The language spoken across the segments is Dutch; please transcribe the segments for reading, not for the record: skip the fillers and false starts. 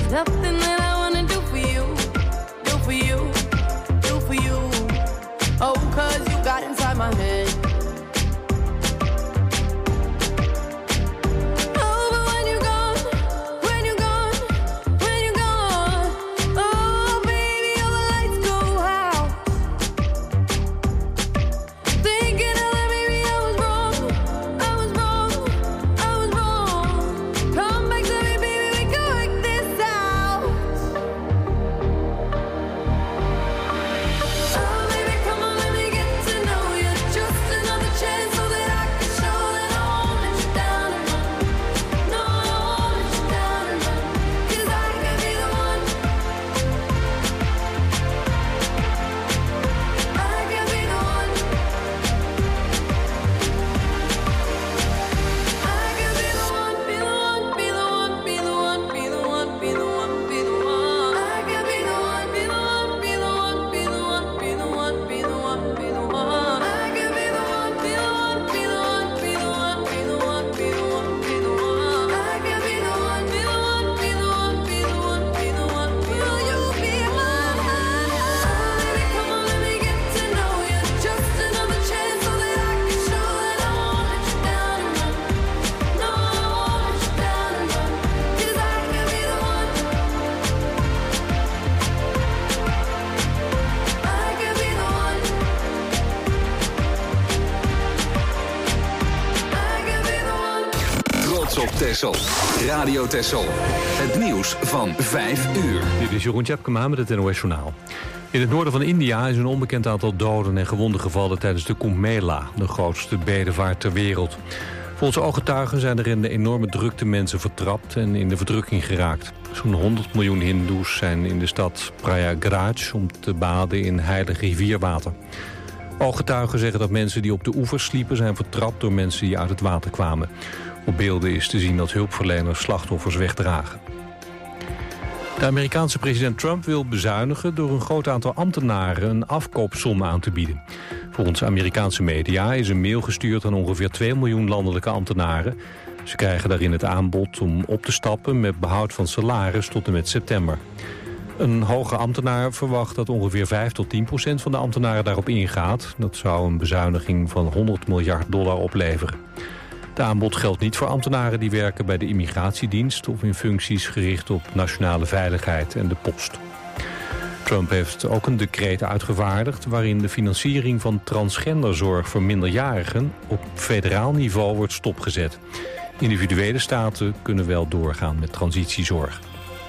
Nothing that I wanna do for you, do for you, do for you. Oh, 'cause you got inside my head. Texel. Radio Texel. Het nieuws van 5 uur. Dit is Jeroen Tjepkema met het NOS Journaal. In het noorden van India is een onbekend aantal doden en gewonden gevallen tijdens de Kumbh Mela, de grootste bedevaart ter wereld. Volgens ooggetuigen zijn er in de enorme drukte mensen vertrapt en in de verdrukking geraakt. Zo'n 100 miljoen hindoes zijn in de stad Prayagraj om te baden in heilig rivierwater. Ooggetuigen zeggen dat mensen die op de oevers sliepen zijn vertrapt door mensen die uit het water kwamen. Op beelden is te zien dat hulpverleners slachtoffers wegdragen. De Amerikaanse president Trump wil bezuinigen door een groot aantal ambtenaren een afkoopsom aan te bieden. Volgens Amerikaanse media is een mail gestuurd aan ongeveer 2 miljoen landelijke ambtenaren. Ze krijgen daarin het aanbod om op te stappen met behoud van salaris tot en met september. Een hoge ambtenaar verwacht dat ongeveer 5 tot 10% van de ambtenaren daarop ingaat. Dat zou een bezuiniging van $100 miljard opleveren. Het aanbod geldt niet voor ambtenaren die werken bij de immigratiedienst of in functies gericht op nationale veiligheid en de post. Trump heeft ook een decreet uitgevaardigd waarin de financiering van transgenderzorg voor minderjarigen op federaal niveau wordt stopgezet. Individuele staten kunnen wel doorgaan met transitiezorg.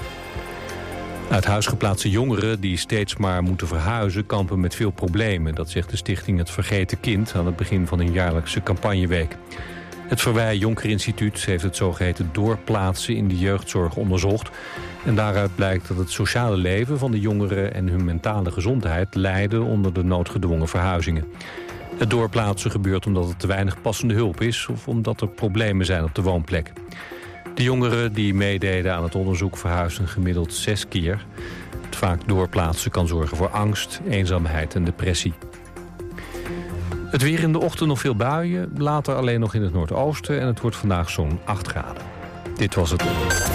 Uit huis geplaatste jongeren die steeds maar moeten verhuizen kampen met veel problemen. Dat zegt de stichting Het Vergeten Kind aan het begin van hun jaarlijkse campagneweek. Het Verwij Jonker Instituut heeft het zogeheten doorplaatsen in de jeugdzorg onderzocht. En daaruit blijkt dat het sociale leven van de jongeren en hun mentale gezondheid lijden onder de noodgedwongen verhuizingen. Het doorplaatsen gebeurt omdat er te weinig passende hulp is of omdat er problemen zijn op de woonplek. De jongeren die meededen aan het onderzoek verhuisden gemiddeld 6 keer. Het vaak doorplaatsen kan zorgen voor angst, eenzaamheid en depressie. Het weer in de ochtend nog veel buien, later alleen nog in het noordoosten en het wordt vandaag zo'n 8 graden. Dit was het.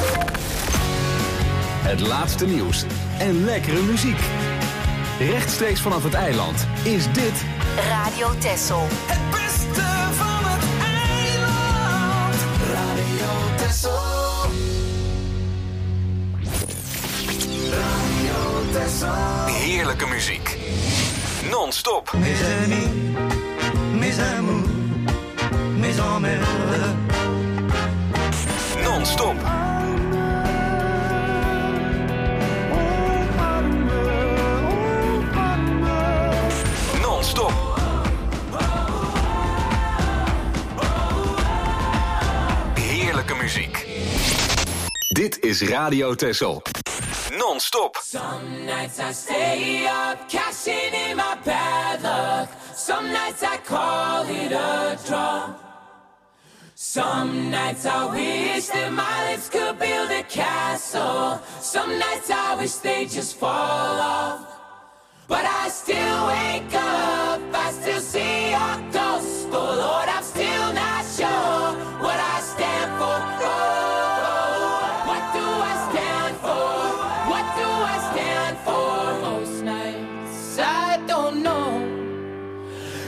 Het laatste nieuws en lekkere muziek. Rechtstreeks vanaf het eiland is dit Radio Texel. Het beste van het eiland. Radio Texel. Radio Texel. heerlijke muziek. Non-stop. Mes amis, mes amours, mes emmerdes. Non-stop. Non-stop. Heerlijke muziek. Dit is Radio Texel. Non-stop. Some nights I stay up, cashing in my bad luck. Some nights I call it a draw. Some nights I wish that my lips could build a castle. Some nights I wish they just fall off. But I still wake up, I still see your ghost. Oh Lord, I'm still not sure what I stand for. Oh, what do I stand for?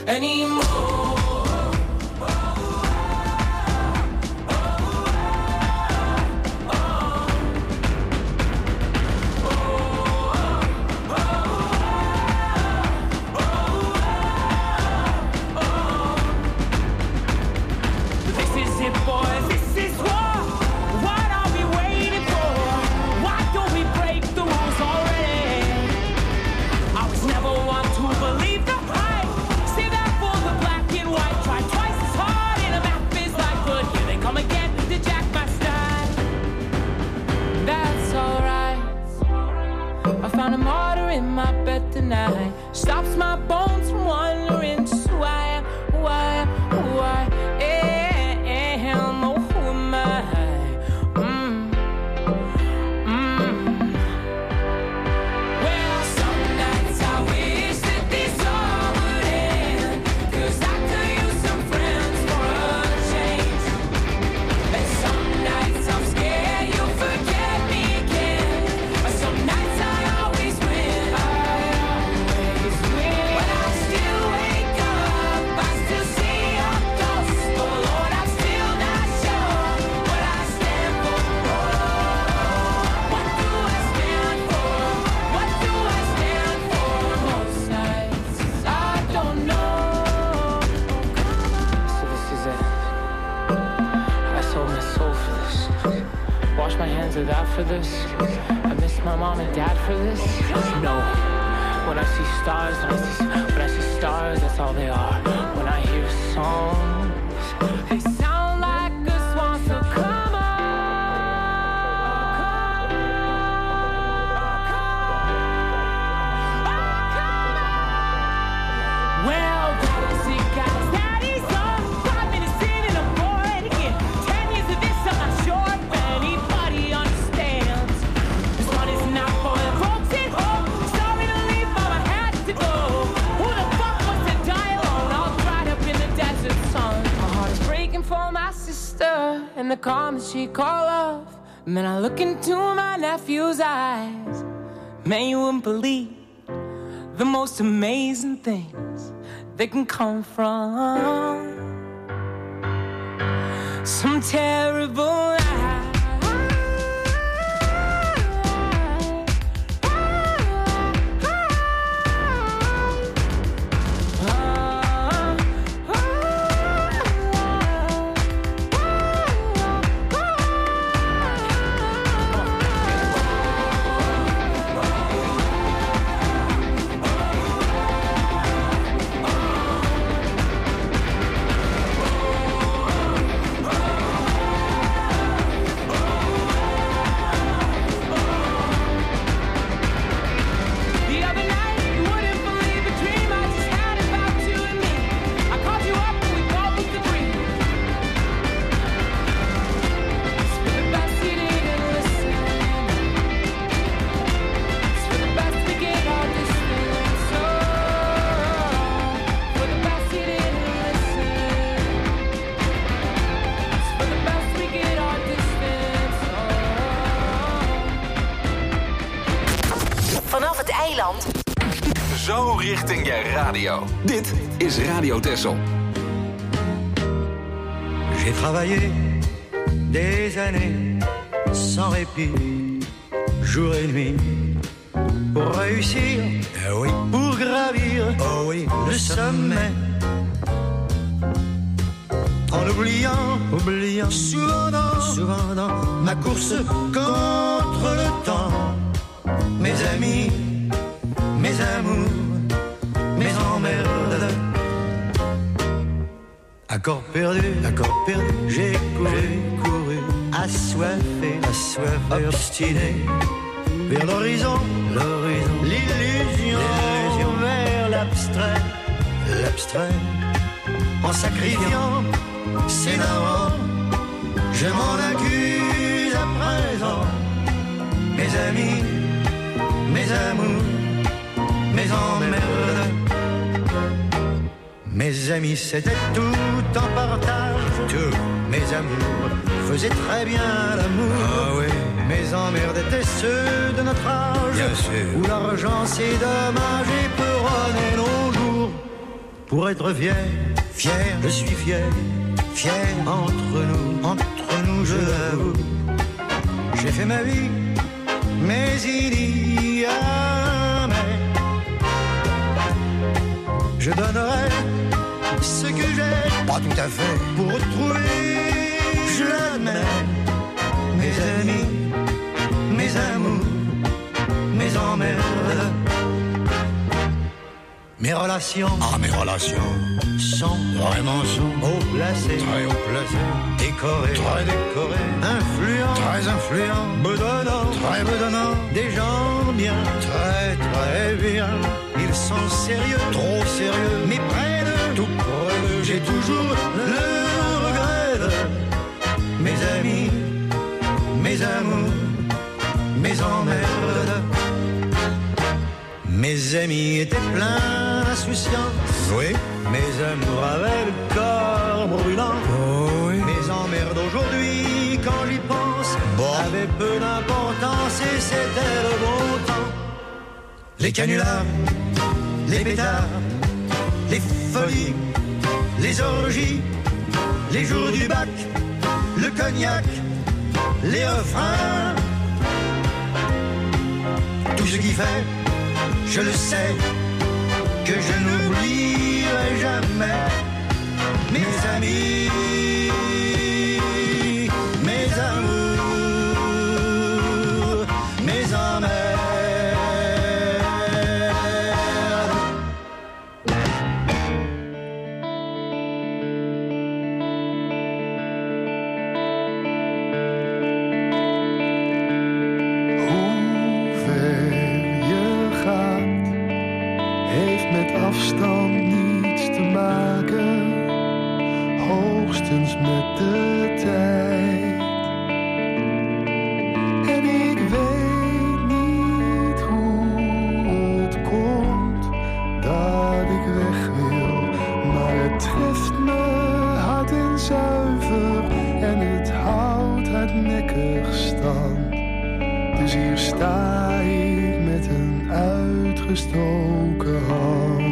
anymore. Tonight stops my bones from wandering. Just who I am, who I am, who I am. Oh, who am I? Well, some nights I wish that this all would end, 'cause I could use some friends for a change. And some nights I'm scared you'll forget me again. But some nights I always win. But I still wake up, I still see your ghost. Oh Lord, I'm still not sure what I stand for. What do I stand for? What do I stand for? Both sides, I don't know. So this is it. I sold my soul for this. Wash my hands of that for this. I miss my mom and dad for this. No. When I see stars, when I see stars, that's all they are. When I hear songs, They sound like a swan, so come on. Well, daddy's got daddy's on. 5 minutes in and I'm bored again. 10 years of this, I'm not sure if anybody understands. This one is not for the folks at home. Sorry to leave, mama had to go. Who the fuck wants to die alone? All dried up in the desert sun. My heart is breaking for my sister and the calm that she call love. And then I look into my nephew's eyes. Man, you wouldn't believe the most amazing things that can come from some terrible lie. Vanaf het eiland. Zo richting je radio. Dit is Radio Texel. J'ai travaillé des années sans répit, jour et nuit, pour réussir, oui, pour gravir, oh oui, le sommet. En oubliant souvent dans ma course contre le temps, mes amis, mes amours, mes emmerdes. Accord perdu, j'ai couru, assoiffé, obstiné, vers l'horizon, l'illusion, vers l'abstrait, en sacrifiant ses darons, je m'en accuse à présent, mes amis, mes amours, mes emmerdes. Mes amis, c'était tout en partage. Tout. Mes amours faisaient très bien l'amour. Ah oui. Mes emmerdes étaient ceux de notre âge. Bien sûr. Où l'argent c'est dommage et peut runner nos jours. pour être fier, fier, je suis fier, fier. Entre nous, je l'avoue, j'ai fait ma vie, mais il y a mais. Je donnerai ce que j'ai, pas tout à fait, pour retrouver, je l'admets, mes amis, mes amours, mes emmerdes. Mes relations sont vraiment haut placées, très haut placées, décorées, très décorées, influents, très influents, bedonnants, très bedonnants, des gens bien, très très bien. Ils sont sérieux, trop sérieux, mais près de tout près d'eux, j'ai toujours le regret de mes amis, mes amours, mes emmerdes. Mes amis étaient pleins d'insouciance, oui. Mes amours avaient le corps brûlant, oh, oui. Mes emmerdes aujourd'hui, quand j'y pense, avaient peu d'importance et c'était le bon temps. Les canulars, les pétards, les folies, les orgies, les jours du bac, le cognac, les refrains, tout ce qui fait, je le sais, que je n'oublierai jamais mes amis, mes amours, mes emmerdes. Afstand niets te maken, hoogstens met de tijd. En ik weet niet hoe het komt dat ik weg wil, maar het treft me hard en zuiver en het houdt hardnekkig stand. Dus hier sta ik met een uitgestoken hand.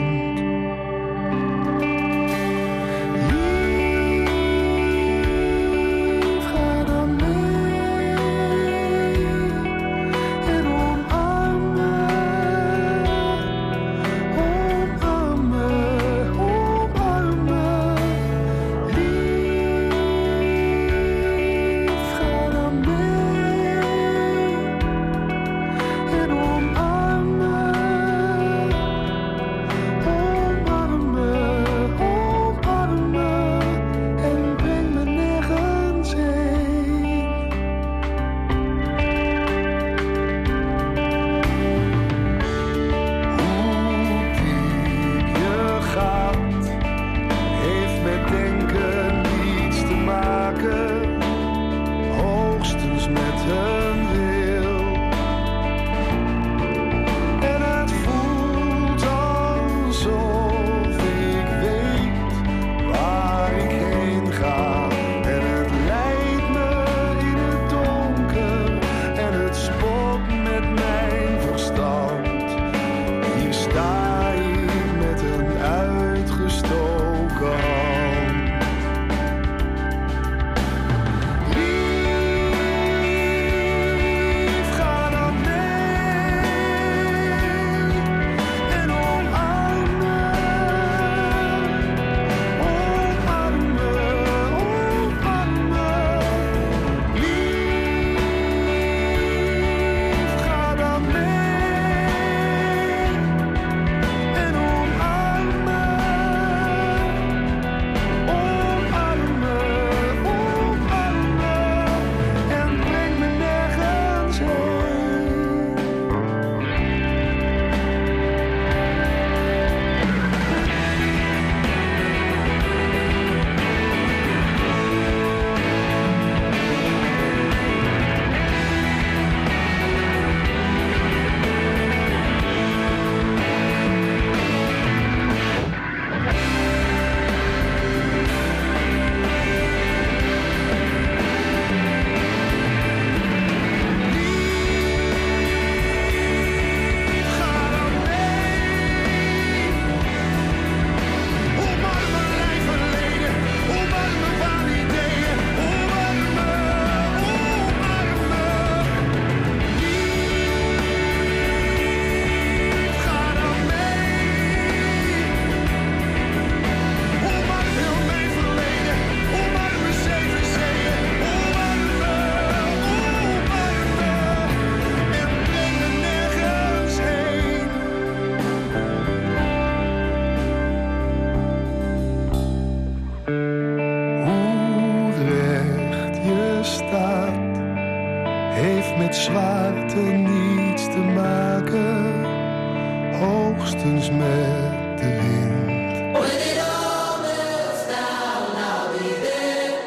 heeft met zwaarte niets te maken, hoogstens met de wind. When it all melts down, I'll be there.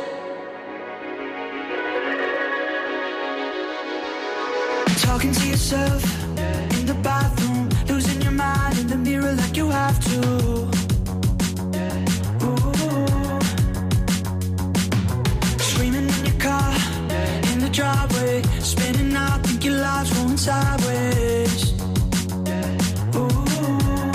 Talking to yourself in the bathroom, losing your mind in the mirror like you have to. Ooh. Screaming in your car, in the driveway, spinning out, think your life's rolling sideways. Ooh.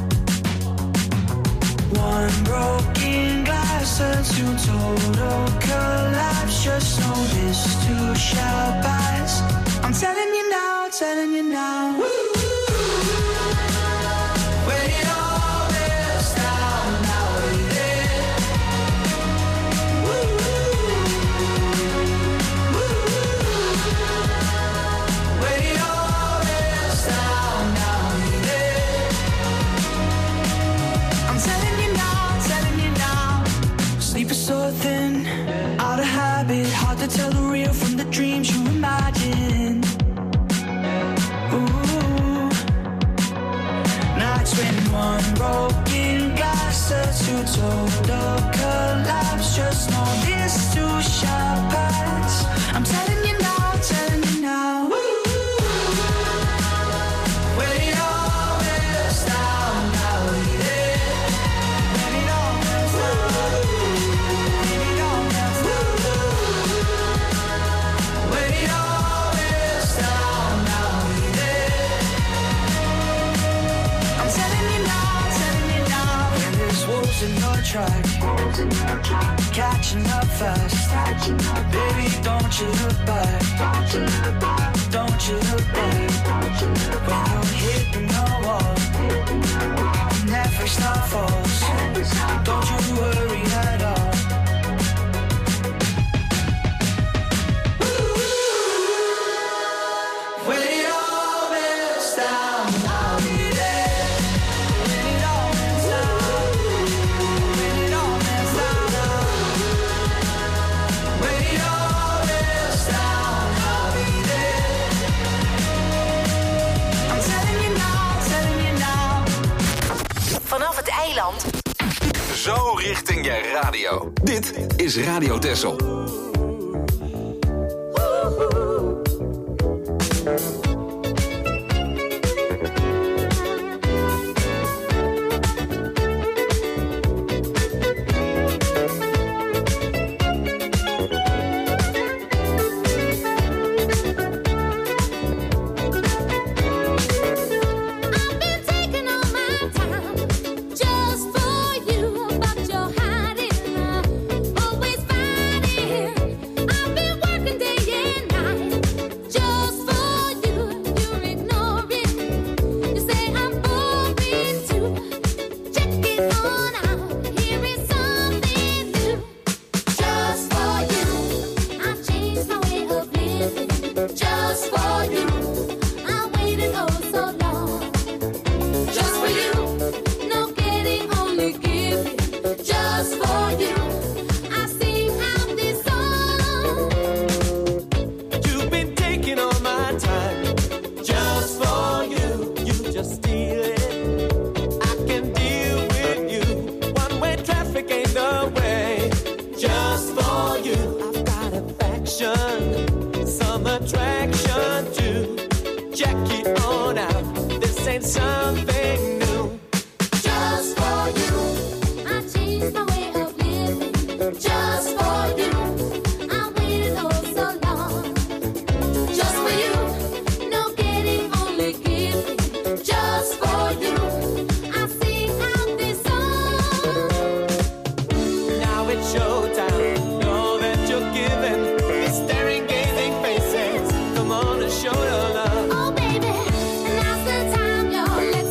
One broken glass turns to total collapse. Just know this too shall pass. I'm telling you now, telling you now. When it all melts down, I'll be there. When it all melts down, I'll be there. I'm telling you now. Sleep is so thin, out of habit, hard to tell the real from the dreams you imagine. Ooh. Nights when one broken glass turns to total collapse. Just know this too shall pass. I'm telling you now, telling you now. When it all melts down, I'll be there. When it all melts down, when it all melts down, when it all melts down, I'll be there. I'm telling you now. When there's wolves in your track, catching up fast. Baby, don't you look back. Don't you look back. When you're hitting the wall, never stop falls. Don't you worry at all. When it all melts down, I'll be there. When it all melts down, when it all melts down, when it all melts down, I'll be there. I'm telling you now. Vanaf het eiland. Zo richting je radio. Dit is Radio Texel. Show your love. Oh baby, now's the time, you're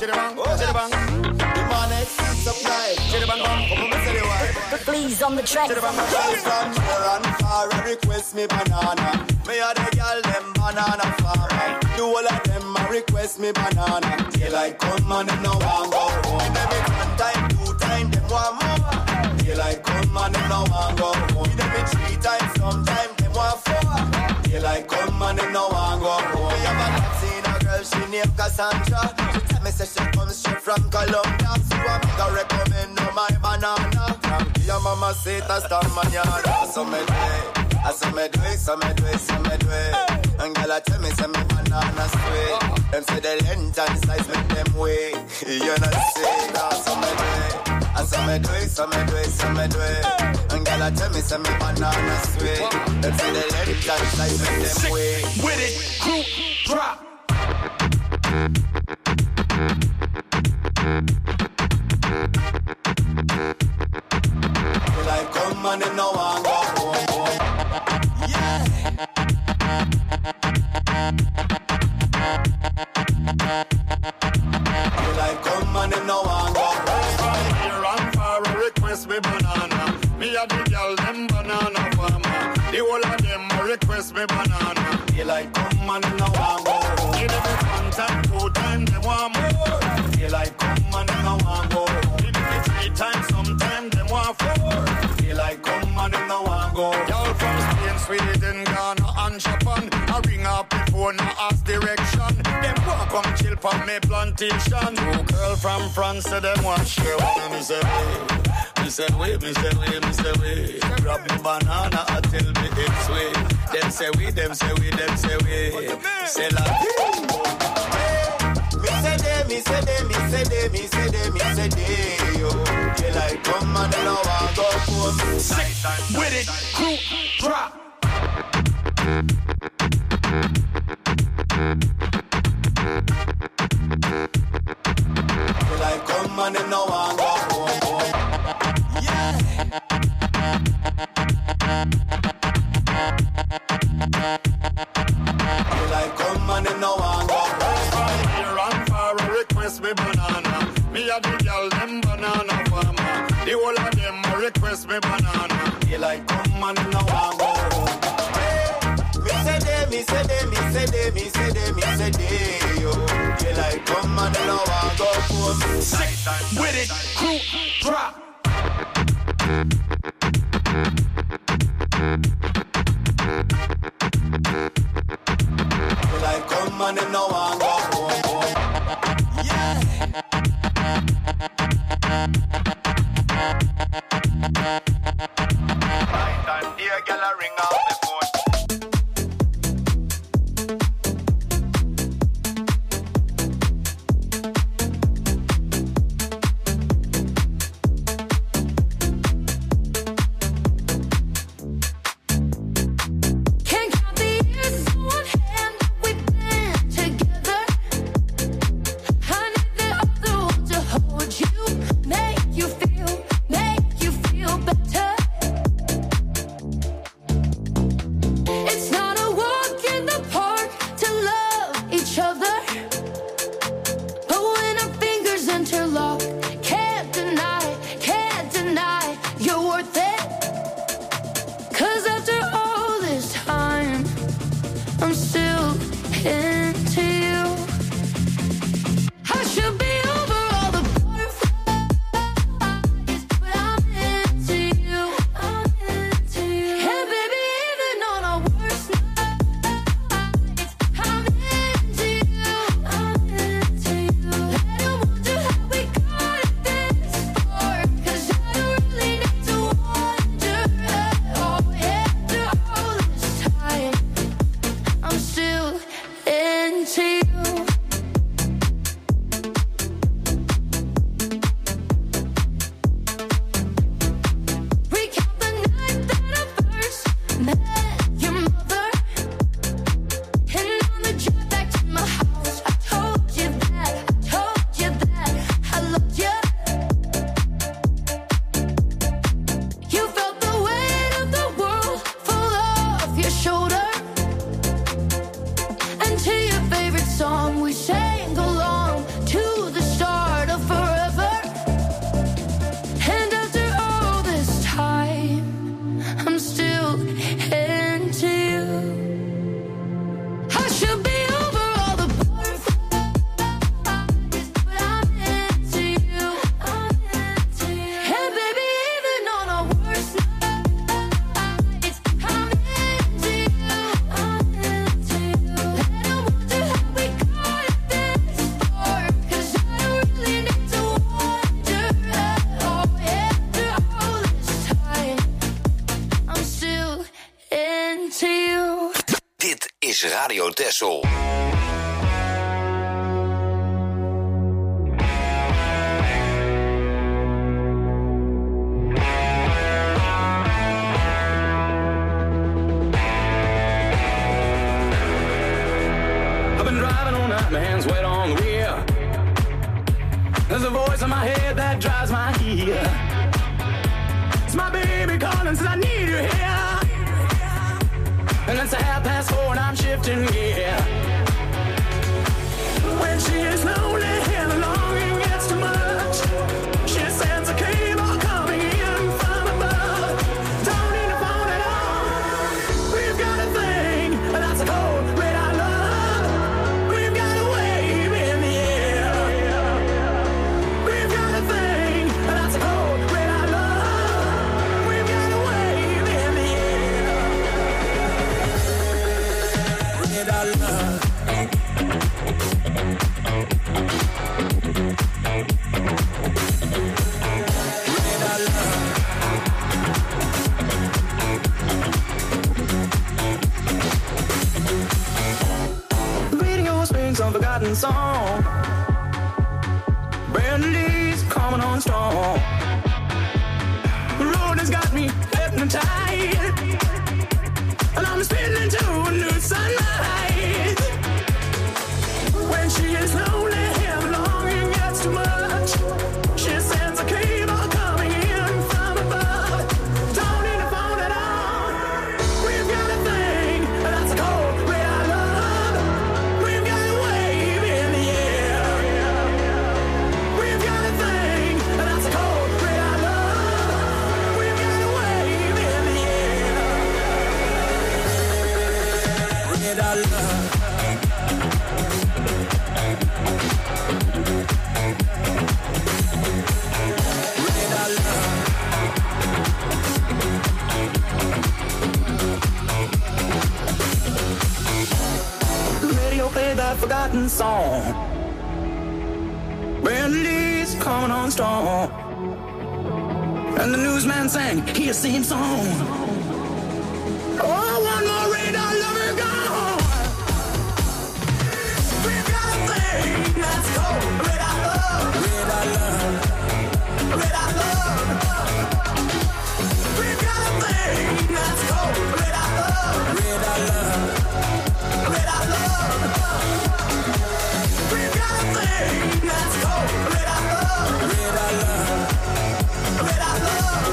Please on the track. From near and far, request me banana. Me a the girl them banana farmer. The whole of them a request me banana. Daylight come and them no want go home. Them it one time, 2 times, them want more. Daylight come and them no want go home. Them it 3 times, sometime them want 4. Daylight come and them no want go home. Me have a seen a girl, she named Cassandra. She tell me say she comes straight from Colombia. So I'm gonna recommend her my banana. Your mama say it hasta mañana. So me do it, so me do it, so me do it, so me do it. And girl a tell me say me banana sweet. Them say the length and size make them weak. You know say that. So me do it, so me do it, so me do it, so me do it. And girl a tell me say me banana sweet. Them say the length and size make them weak. With it, crew, drop. Like come and them no want go home. Yeah. Like come and them no want go home. Here and far request me banana. Me a the girl them banana farmer. The whole of them request me banana. Like come and them no want go home. Give them it 1 time, 2 times, them want more. Like come and them no want go home. Give them it 3 times, sometime them want 4. Like come and them no want go. Y'all from Spain, Sweden, Ghana and Japan. I ring up before no ask direction. Them walk come chill for me plantation. 2 girl from France say them want share one. Me say we, me say we, me say we, me say we. Grab me banana and tell me it's sweet. Them say we, them say we, them say we. Say like me say they, me say they, me say they, me say they, me say they. Yo, they like come and they no want go home. Sick with it, crew, drop. They like come and they no want go home. Yeah. They like come and they no want go home. Here and far request me banana. Me a the girl them banana farmer. The whole of them request me banana. They like come and they no want go home. Me say they, me say they, me say they, me say they, me say they. Yo, they like come and they no want go home. Sick with it, crew, drop. They like come and they no want go home. Yeah. Time dear girl a ring out the phone. is Radio Texel. My hands wet on the wheel. There's a voice in my head that drives my heel. It's my baby calling, says I need you here. And it's 4:30 and I'm shifting gear. When she is lonely and the longing gets too much, she sends a cable coming in from above. Don't need a phone at all. We've got a thing that's a cold red I love. Some forgotten song. Brandy's coming on strong. The road has got me hypnotized, and I'm spinning into a new sunlight. When she is lonely and longing gets too much, she sends a cable coming in from above. Don't need a phone at all. We've got a thing that's a cold red I love. We've got a wave in the air. We've got a thing that's a cold red I love. We've got a wave in the air. Red I love. Play that forgotten song. Brandy's coming on strong, and the newsman sang his same song. Oh, one more radar lover gone. We've got a thing that's cold. Red I love. Red I love. Red I love. We've got a thing that's cold. Red I love. Red I love. Red I love. We've got a thing that's cold. Red I love. Red I love. Red I love.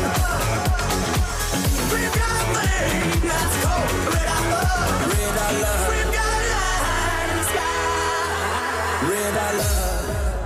We've got a thing that's cold. Red I love. Red I love. We've got a light in the sky. Red I love.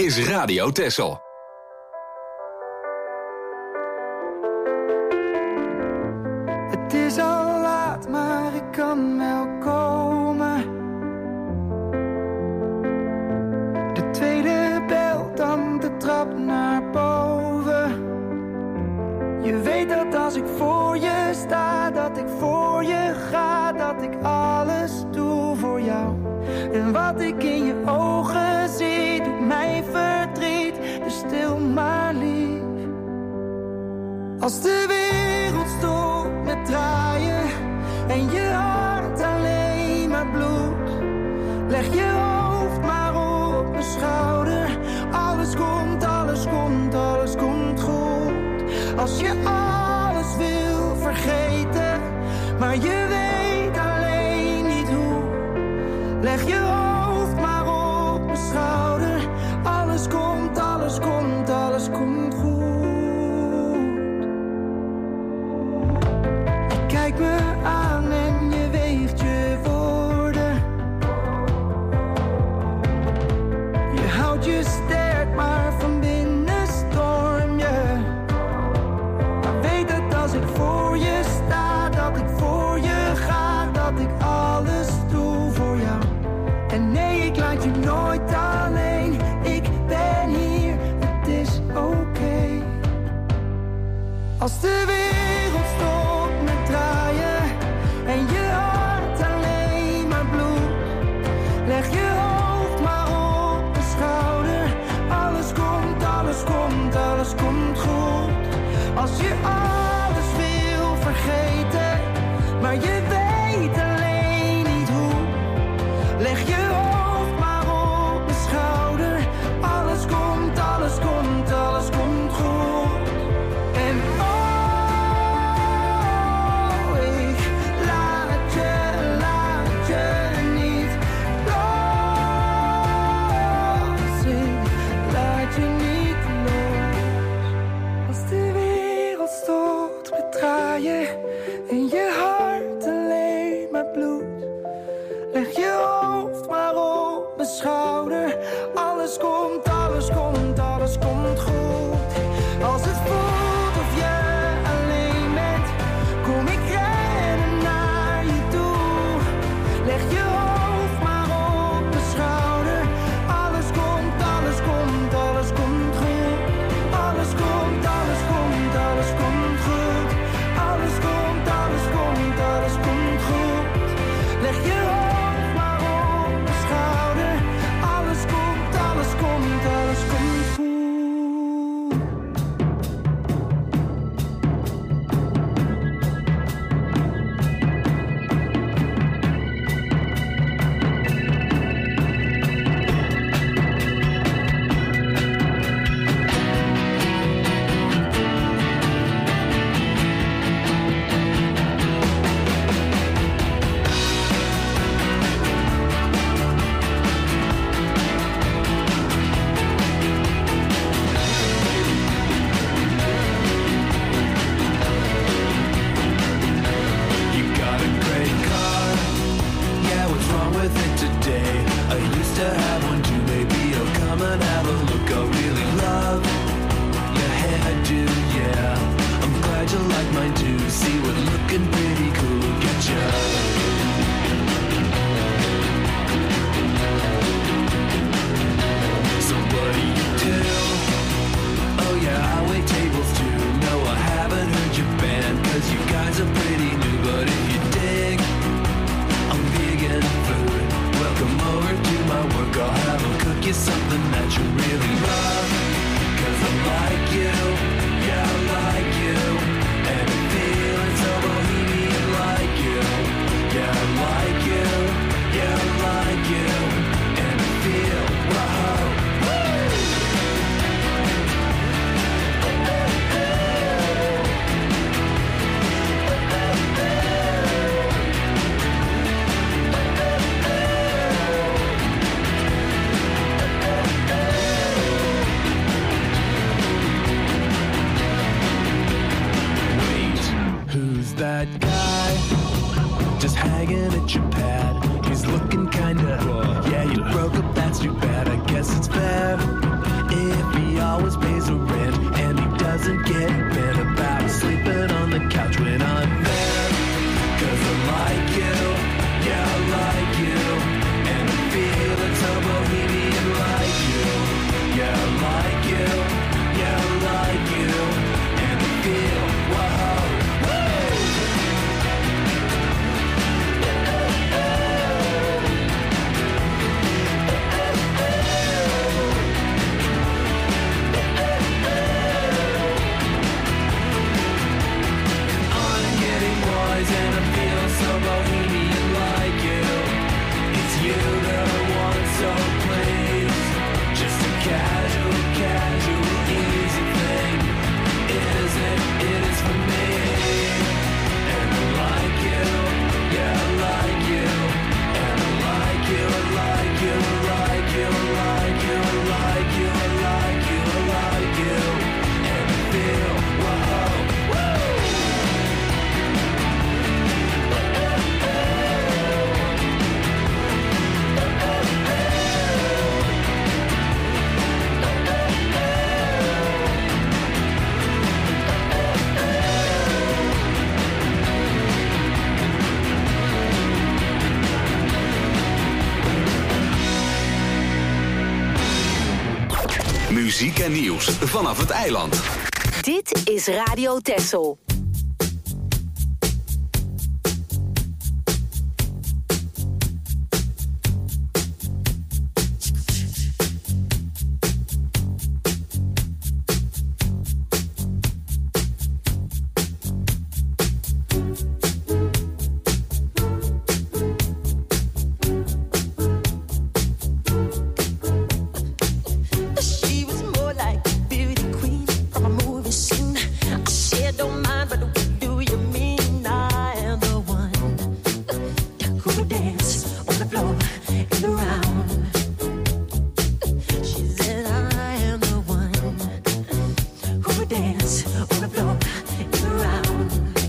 is Radio Texel. Het is al laat, maar ik kan wel komen. De tweede bel, dan de trap naar boven. Je weet dat als ik voor je sta, dat ik voor je ga, dat ik alles doe voor jou. En wat ik in je ogen zie, doet mij verdriet, dus stil maar lief. Als de wereld stopt met draaien en je hart alleen maar bloedt, leg je hoofd maar op mijn schouder. Alles komt, alles komt, alles komt goed. Als je alles wil vergeten, maar je weet alleen niet hoe, leg je hoofd maar op mijn schouder. Alles komt, alles komt, alles komt goed. Kijk me aan en je weegt je woorden. Je houdt je sterk, maar van binnen storm je. Maar weet dat als ik voor je sta, dat ik voor je ga, dat ik alles doe voor jou. En nee, ik laat je nooit alleen. Ik ben hier, het is oké. Als de wereld stopt met draaien en je hart alleen maar bloedt, leg je hoofd maar op mijn schouder. Alles komt, alles komt, alles komt goed. Als je alles wil vergeten, maar je weet alleen niet hoe, leg je hoofd maar op mijn schouder. Alles komt, alles komt, alles komt goed. En ik laat je niet los. Ik laat je niet los. Als de wereld stopt met draaien en je hart alleen maar bloedt, leg je hoofd maar op mijn schouder. Alles komt, alles komt, alles komt goed. Als het voelt of je alleen bent, kom ik rennen naar je toe. Leg je hoofd maar op mijn schouder. Alles komt, alles komt, alles komt goed. Alles komt, alles komt, alles komt goed. Alles komt, alles komt, alles komt goed. Leg je hoofd maar op mijn schouder. Alles komt, alles komt, alles komt goed. You got a great car, yeah, what's wrong with it today? I used to have one too, maybe you'll come and have a look. I really love your hairdo, yeah. I'm glad you like mine too, see what looking pretty cool will get you. So what do you do? Oh yeah, I wait tables too. No, I haven't heard your band, cause you guys are pretty new. But if you dig, I'm vegan food. Welcome over to my work, I'll have them cook you something that you really love. Cause I like you, yeah, I like you. And I'm feeling so bohemian like you. Yeah, I like you, yeah, I like you. And I feel, wow, woo! That guy just hanging at your pad. He's looking kinda, yeah, you broke up, that's too bad. I guess it's fair. been about sleeping on the couch when I'm there. 'Cause I like you, yeah, I like you. And I feel it's so bohemian like you. Yeah, I like you, yeah, I like you. And I feel, whoa, and I feel so bohemian like you. It's you that I want, so please. Just a casual, easy thing. Is it? It is for me. And I like you, yeah, I like you. And I like you, I like you, I like you, I like you, I like you, I like you, I like you. And I feel, whoa, woo! Muziek en nieuws vanaf het eiland. Dit is Radio Texel. She was more like a beauty queen from a movie scene. I said, don't mind, but what do you mean? I am the one who would dance on the floor in the round. She said, I am the one who would dance on the floor in the round.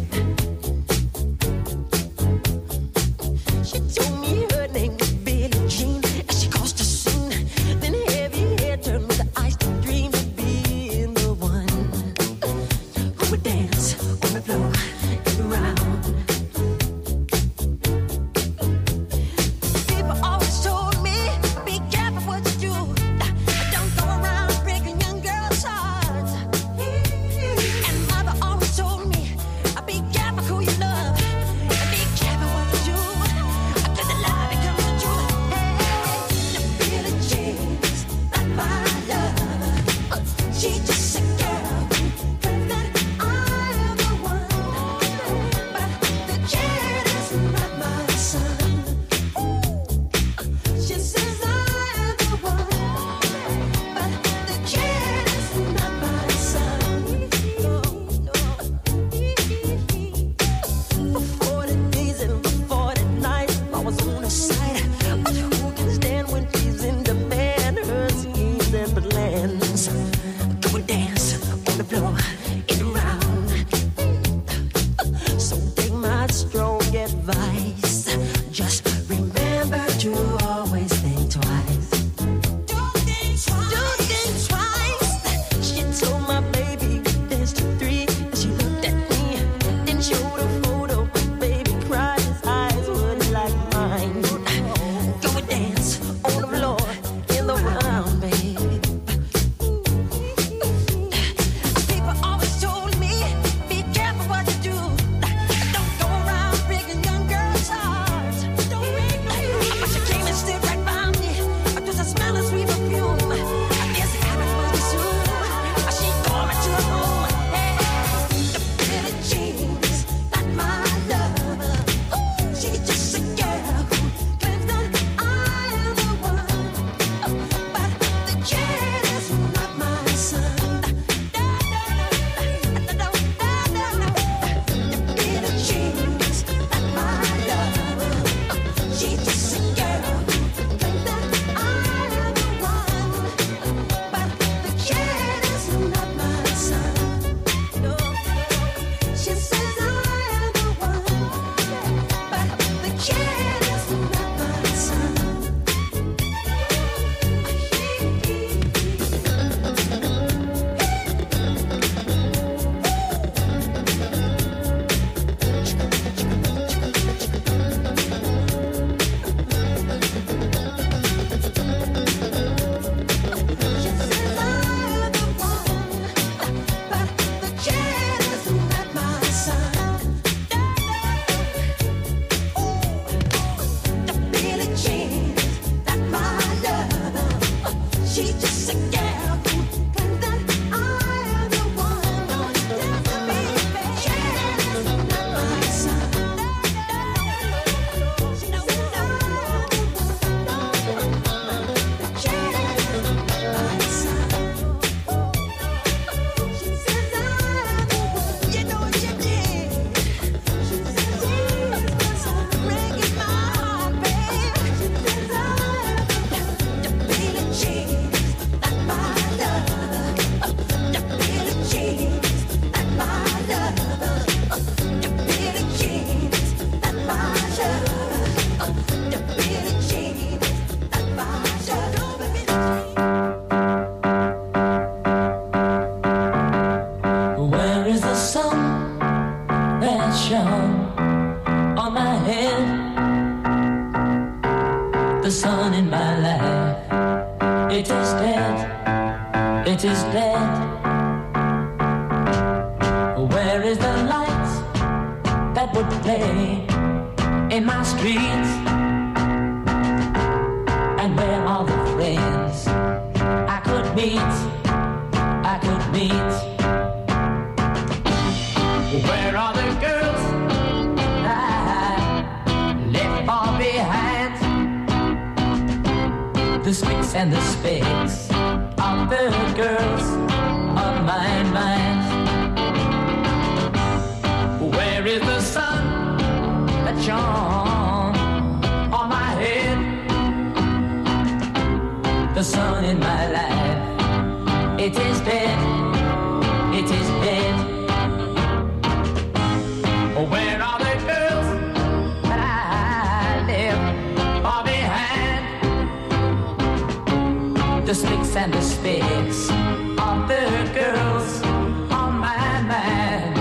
She told me her name was Billie Jean as she caused a scene. Then heavy hair turned with the eyes to dream of being the one who would dance on the floor and around. People always told me, be careful what you do. Don't go around breaking young girls' hearts. And mother always told me, be careful who you love. And be careful what you do. Cause the love becomes the truth. Hey, Billie Jean's not my love. She's just a girl who claims that I am the one. But the kid is not my son. She says I am the one. But the kid is not my son. For 40 days and for 40 nights I was on her side. But who can stand when she's in demand? Her schemes and plans. Go and dance on the floor in the round. So take my strong advice. Just remember to always think twice. Don't think twice. She told my baby we danced to 3. And she looked at me, then showed a photo. Baby cried, his eyes were like mine. Go and dance on the floor in the round, baby. People always told me, be careful what you do. Don't go around breaking young girls' hearts. But she came and stood right by me. Just a smell of sweet perfume. I guess it happened pretty soon. She called me to her room. Hey, It is dead. It is dead. Where is the light that would play in my streets? And where are the friends I could meet? I could meet. Where are the girls I left far behind? The sticks and the spades of the girls on my mind. Where is the sun that shone on my head? The sun in my life, it is dead, it is dead. Where are the girls that I left far behind? The sticks and the spades of the girls on my mind.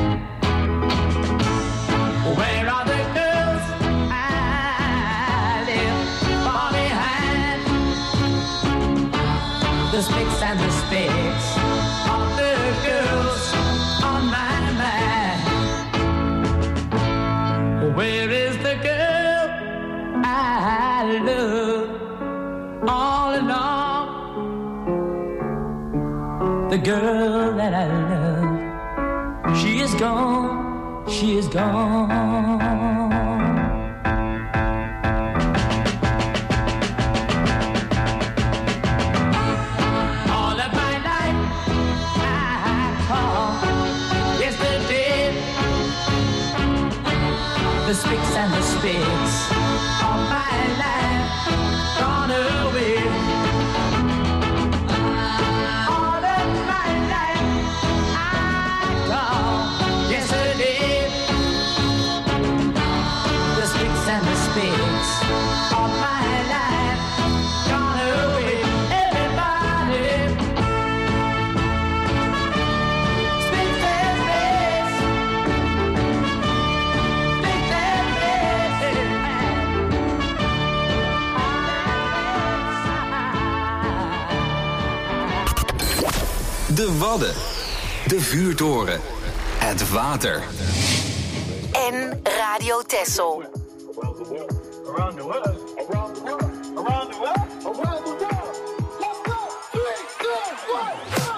Where are the girls I left far behind? The sticks and the spades of the girls on my mind. Where is the girl I love all along? The girl that I love, she is gone, she is gone. All of my life I call yesterday. The sticks and the spades of my life gone away. All of my life I call yesterday. The sticks and the spades of my life gone away. Everybody, sticks and spades, sticks and De Wadden. De Vuurtoren. Het water. En Radio Texel. Around the world, around the world, around the world, around the world, around the world. Let's go! 3, 2, 1, go!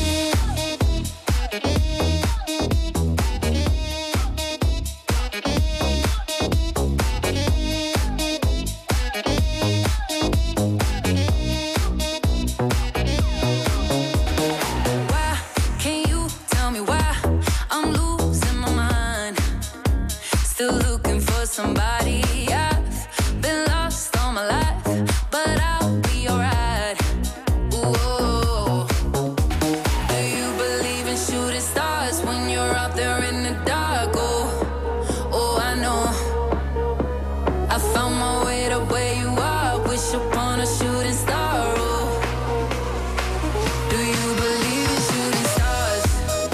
Why can't you tell me why I'm losing my mind? Still looking for somebody. I've been lost all my life, but I'll be alright. Ooh. Do you believe in shooting stars when you're out there in the dark? Oh, I know. I found my way to where you are. Wish upon a shooting star. Oh. Do you believe in shooting stars?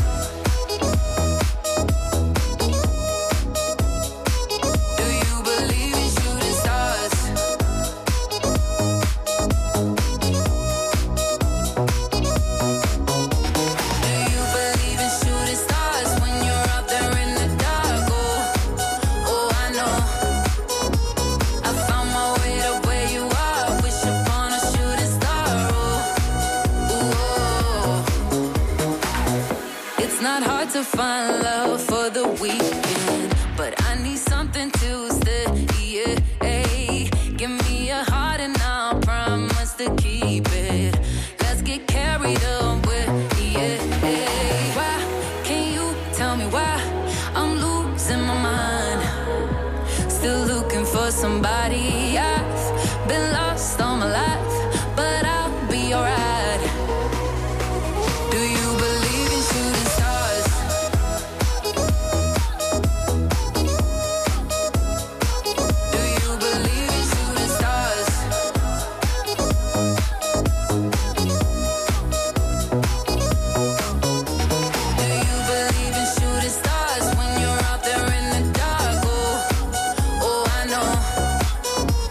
Do you believe in shooting stars? Do you believe in shooting stars when you're out there in the dark? Oh, I know. I found my way to where you are. Wish upon a shooting star. Oh. It's not hard to find love for the weekend, but I need something to stay. Yeah, give me a heart and I'll promise to keep it. Let's get carried away. Yeah, why can't you tell me why I'm losing my mind? Still looking for somebody. I've been lost all my life, but I'll be alright. Do you believe in shooting stars? Do you believe in shooting stars? Do you believe in shooting stars when you're out there in the dark? Oh, I know.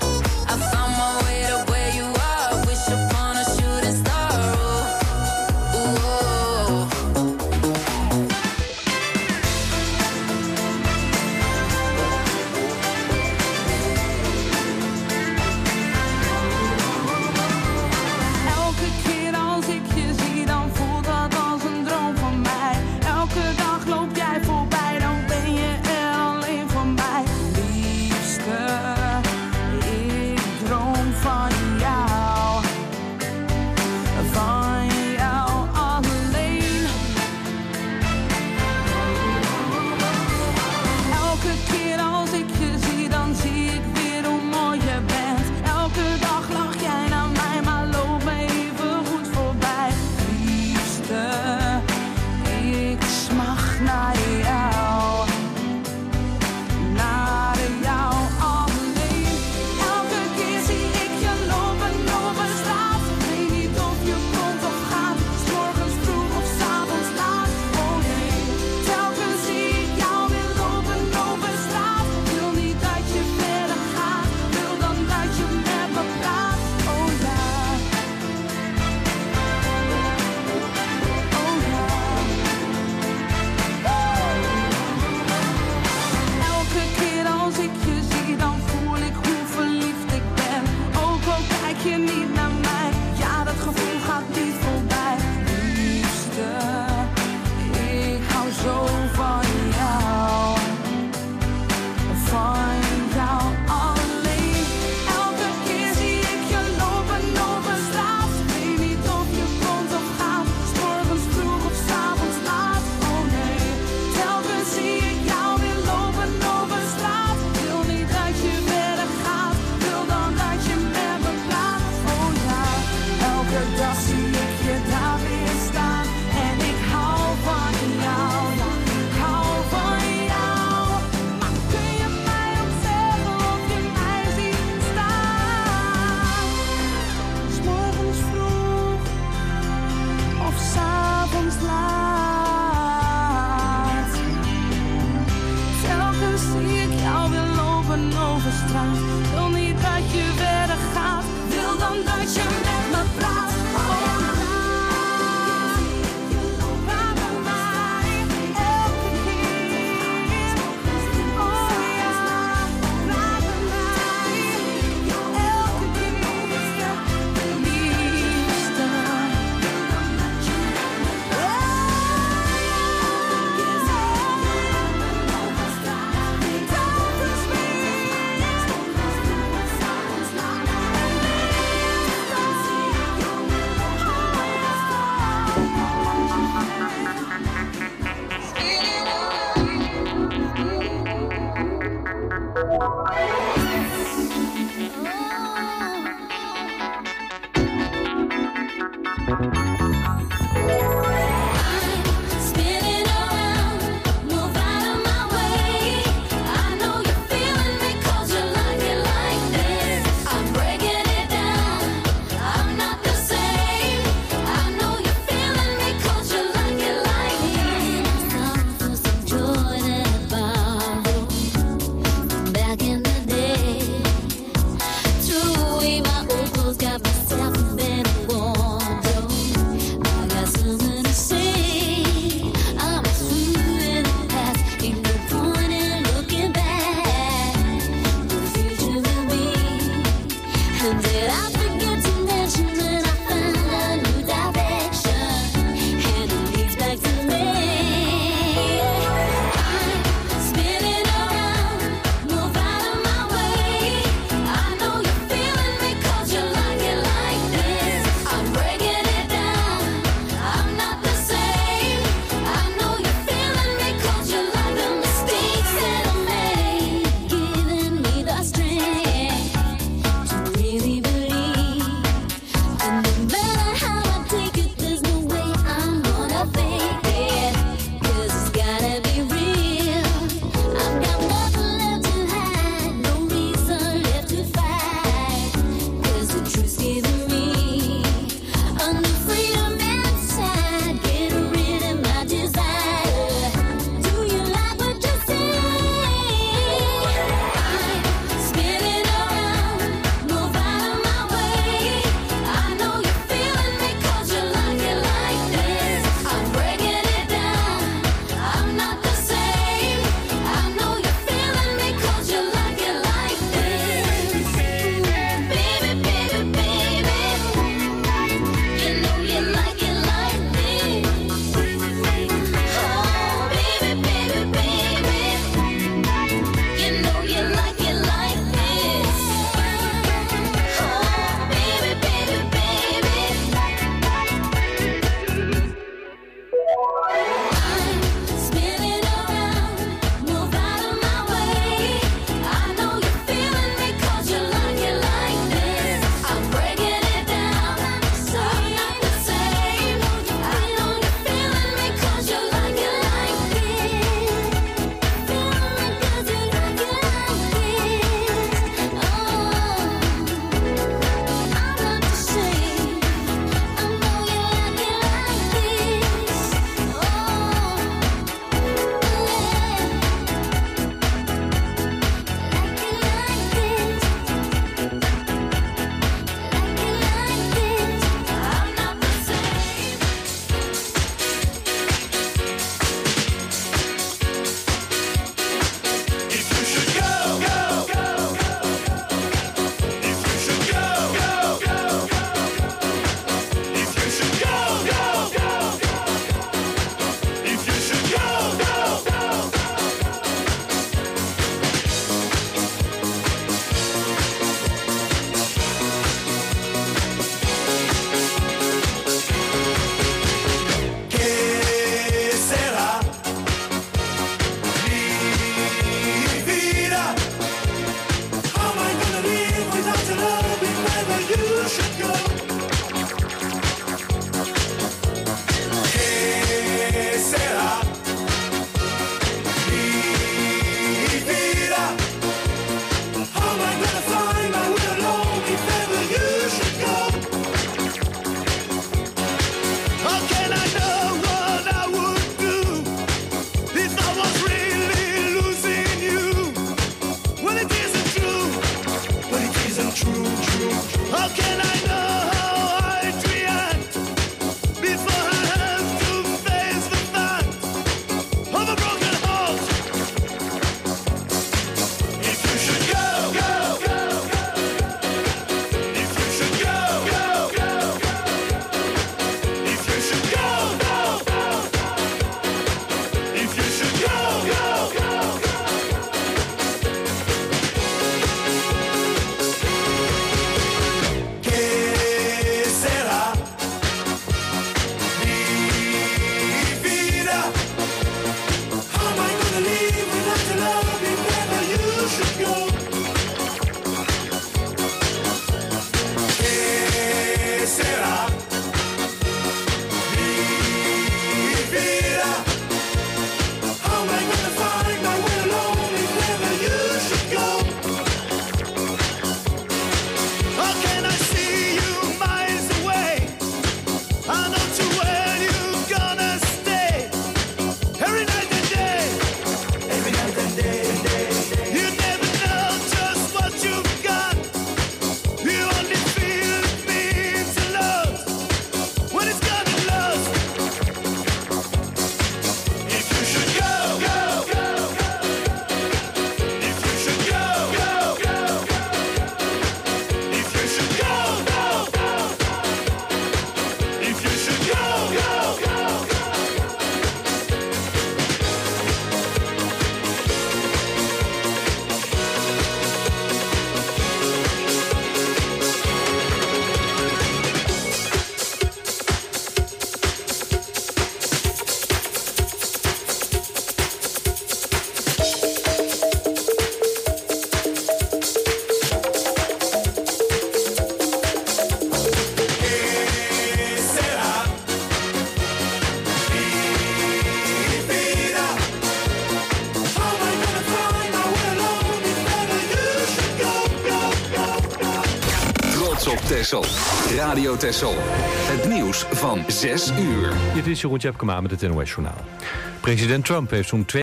Texel. Radio Texel. Het nieuws van 6 uur. Dit is Jeroen Tjepkema met het NOS Journaal. President Trump heeft zo'n